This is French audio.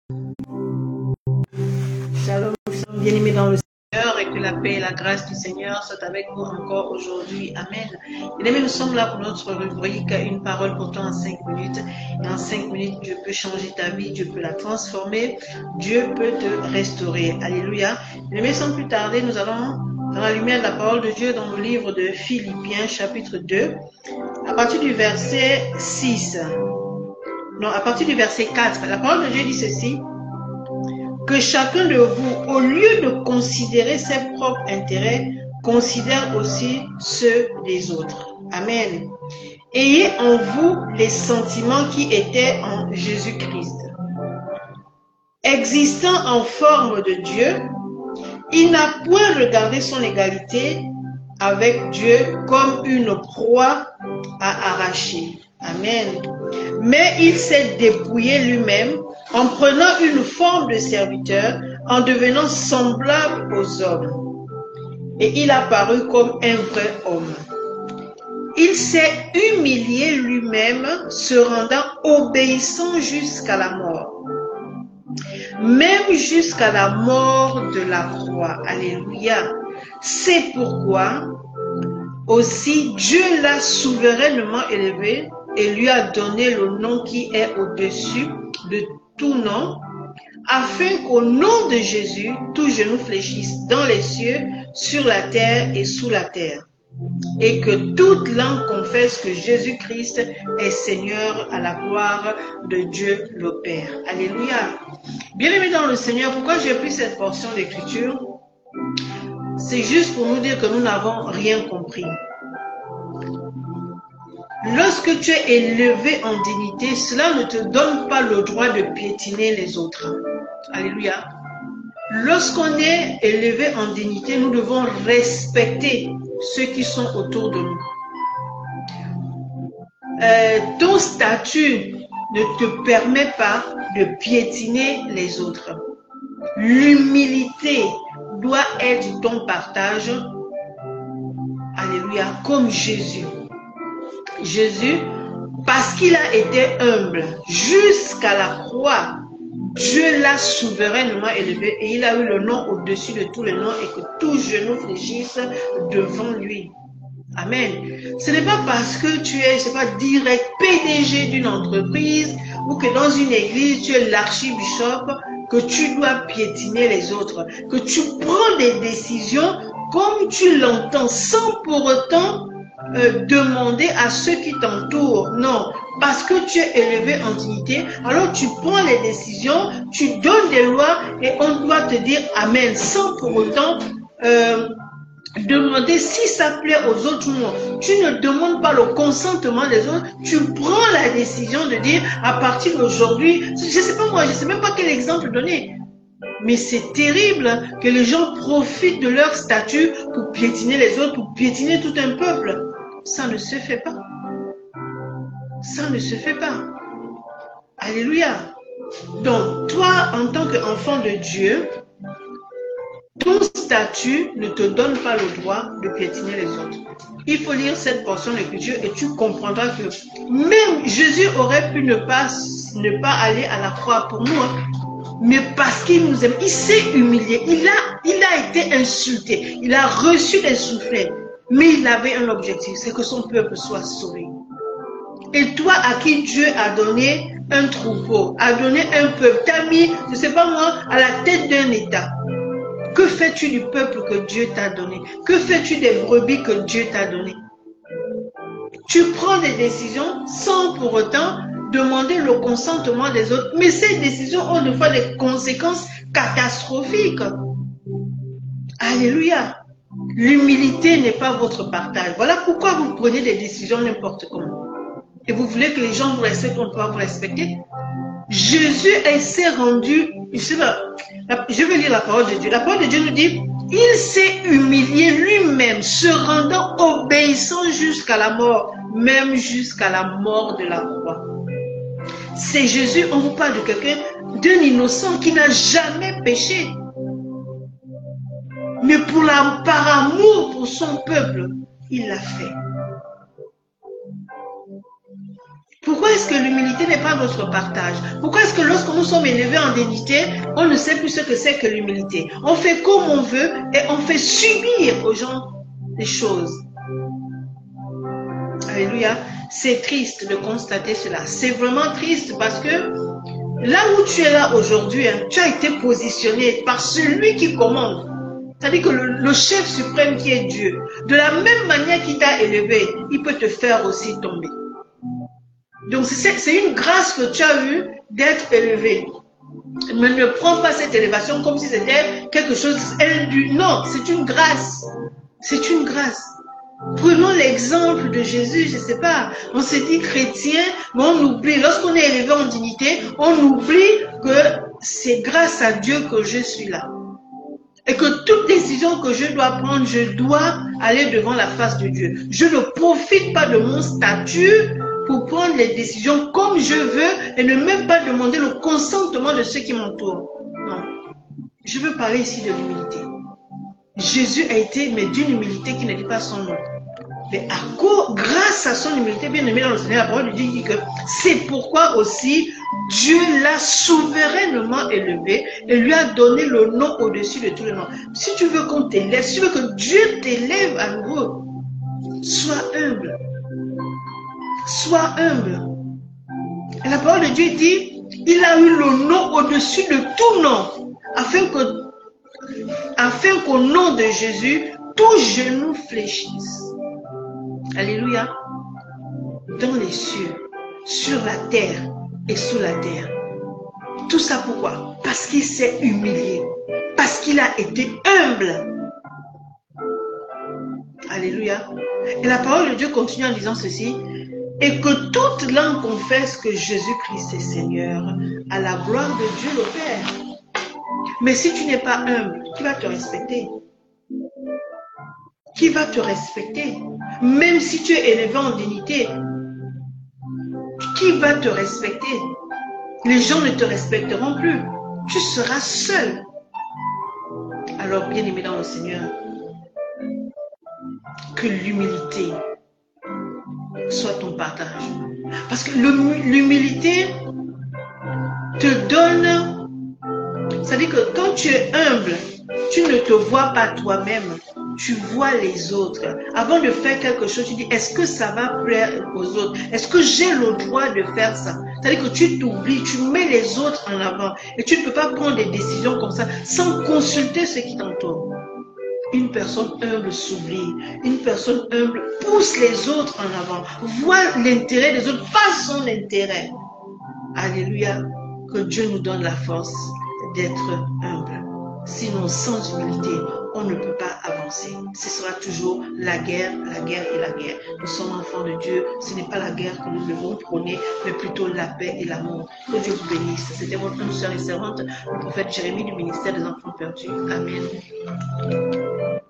Shalom, shalom, bien-aimés dans le Seigneur, et que la paix et la grâce du Seigneur soient avec vous encore aujourd'hui. Amen. Bien-aimés, nous sommes là pour notre rubrique Une parole pour toi en 5 minutes. Et en 5 minutes, Dieu peut changer ta vie, Dieu peut la transformer, Dieu peut te restaurer. Alléluia. Bien-aimés, sans plus tarder, nous allons dans la lumière de la parole de Dieu dans le livre de Philippiens, chapitre 2, à partir du verset 6. Non, à partir du verset 4. La parole de Dieu dit ceci: que chacun de vous, au lieu de considérer ses propres intérêts, considère aussi ceux des autres. Amen. Ayez en vous les sentiments qui étaient en Jésus-Christ. Existant en forme de Dieu, il n'a point regardé son égalité avec Dieu comme une proie à arracher. Amen. Mais il s'est dépouillé lui-même en prenant une forme de serviteur, en devenant semblable aux hommes. Et il a paru comme un vrai homme. Il s'est humilié lui-même, se rendant obéissant jusqu'à la mort. Même jusqu'à la mort de la croix. Alléluia. C'est pourquoi aussi Dieu l'a souverainement élevé et lui a donné le nom qui est au-dessus de tout nom, afin qu'au nom de Jésus, tout genou fléchisse dans les cieux, sur la terre et sous la terre, et que toute langue confesse que Jésus-Christ est Seigneur, à la gloire de Dieu le Père. Alléluia. Bien-aimés dans le Seigneur, pourquoi j'ai pris cette portion d'écriture? C'est juste pour nous dire que nous n'avons rien compris. Lorsque tu es élevé en dignité, cela ne te donne pas le droit de piétiner les autres. Alléluia. Lorsqu'on est élevé en dignité, nous devons respecter ceux qui sont autour de nous. Ton statut ne te permet pas de piétiner les autres. L'humilité doit être ton partage. Alléluia, comme Jésus. Jésus, parce qu'il a été humble jusqu'à la croix, Dieu l'a souverainement élevé et il a eu le nom au-dessus de tous les noms et que tout genou fléchisse devant lui. Amen. Ce n'est pas parce que tu es, je sais pas, direct PDG d'une entreprise ou que dans une église tu es l'archibishop que tu dois piétiner les autres, que tu prends des décisions comme tu l'entends sans pour autant demander à ceux qui t'entourent. Non, parce que tu es élevé en dignité, alors tu prends les décisions, tu donnes des lois et on doit te dire Amen sans pour autant demander si ça plaît aux autres ou non. Tu ne demandes pas le consentement des autres, tu prends la décision de dire à partir d'aujourd'hui, je ne sais pas moi, je ne sais même pas quel exemple donner. Mais c'est terrible que les gens profitent de leur statut pour piétiner les autres, pour piétiner tout un peuple. Ça ne se fait pas. Ça ne se fait pas. Alléluia. Donc, toi, en tant qu'enfant de Dieu, ton statut ne te donne pas le droit de piétiner les autres. Il faut lire cette portion d'écriture et tu comprendras que même Jésus aurait pu ne pas aller à la croix pour nous, mais parce qu'il nous aime, il s'est humilié, il a été insulté, il a reçu des soufflets, mais il avait un objectif, c'est que son peuple soit sauvé. Et toi à qui Dieu a donné un troupeau, a donné un peuple, t'as mis, je ne sais pas moi, à la tête d'un État. Que fais-tu du peuple que Dieu t'a donné? Que fais-tu des brebis que Dieu t'a donné? Tu prends des décisions sans pour autant demander le consentement des autres. Mais ces décisions ont des fois des conséquences catastrophiques. Alléluia. L'humilité n'est pas votre partage. Voilà pourquoi vous prenez des décisions n'importe comment. Et vous voulez que les gens vous respectent, on ne peut pas vous respecter. Jésus s'est rendu, je vais lire la parole de Dieu. La parole de Dieu nous dit, il s'est humilié lui-même, se rendant obéissant jusqu'à la mort, même jusqu'à la mort de la croix. C'est Jésus, on vous parle de quelqu'un, d'un innocent qui n'a jamais péché. Mais par amour pour son peuple, il l'a fait. Pourquoi est-ce que l'humilité n'est pas notre partage? Pourquoi est-ce que lorsque nous sommes élevés en dignité, on ne sait plus ce que c'est que l'humilité? On fait comme on veut et on fait subir aux gens les choses. Alléluia. C'est triste de constater cela. C'est vraiment triste parce que là où tu es là aujourd'hui, tu as été positionné par celui qui commande. C'est-à-dire que le chef suprême qui est Dieu, de la même manière qu'il t'a élevé, il peut te faire aussi tomber. Donc c'est une grâce que tu as eue d'être élevé. Mais ne prends pas cette élévation comme si c'était quelque chose d'indu. Non, c'est une grâce. C'est une grâce. Prenons l'exemple de Jésus, je ne sais pas, on se dit chrétien, mais on oublie, lorsqu'on est élevé en dignité, on oublie que c'est grâce à Dieu que je suis là. Et que toute décision que je dois prendre, je dois aller devant la face de Dieu. Je ne profite pas de mon statut pour prendre les décisions comme je veux et ne même pas demander le consentement de ceux qui m'entourent. Non. Je veux parler ici de l'humilité. Jésus a été, mais d'une humilité qui ne dit pas son nom. Mais grâce à son humilité, bien aimé dans le Seigneur, la parole de Dieu dit que c'est pourquoi aussi Dieu l'a souverainement élevé et lui a donné le nom au-dessus de tous les noms. Si tu veux qu'on t'élève, si tu veux que Dieu t'élève à nouveau, sois humble. Sois humble. Et la parole de Dieu dit, il a eu le nom au-dessus de tout nom, afin qu'au nom de Jésus, tout genou fléchisse. Alléluia. Dans les cieux, sur la terre et sous la terre. Tout ça pourquoi? Parce qu'il s'est humilié. Parce qu'il a été humble. Alléluia. Et la parole de Dieu continue en disant ceci. Et que toute langue confesse que Jésus-Christ est Seigneur, à la gloire de Dieu le Père. Mais si tu n'es pas humble, qui va te respecter? Qui va te respecter? Même si tu es élevé en dignité, qui va te respecter? Les gens ne te respecteront plus. Tu seras seul. Alors, bien aimé dans le Seigneur, que l'humilité soit ton partage. Parce que l'humilité te donne, c'est-à-dire que quand tu es humble, tu ne te vois pas toi-même, tu vois les autres. Avant de faire quelque chose, tu dis, est-ce que ça va plaire aux autres? Est-ce que j'ai le droit de faire ça? C'est-à-dire que tu t'oublies, tu mets les autres en avant et tu ne peux pas prendre des décisions comme ça sans consulter ceux qui t'entourent. Une personne humble s'oublie. Une personne humble pousse les autres en avant. Voit l'intérêt des autres, pas son intérêt. Alléluia. Que Dieu nous donne la force d'être humble. Sinon, sans humilité, on ne peut pas avancer. Ce sera toujours la guerre et la guerre. Nous sommes enfants de Dieu. Ce n'est pas la guerre que nous devons prôner, mais plutôt la paix et l'amour. Que Dieu vous bénisse. C'était votre sœur et servante, le prophète Jérémie du ministère des enfants perdus. Amen.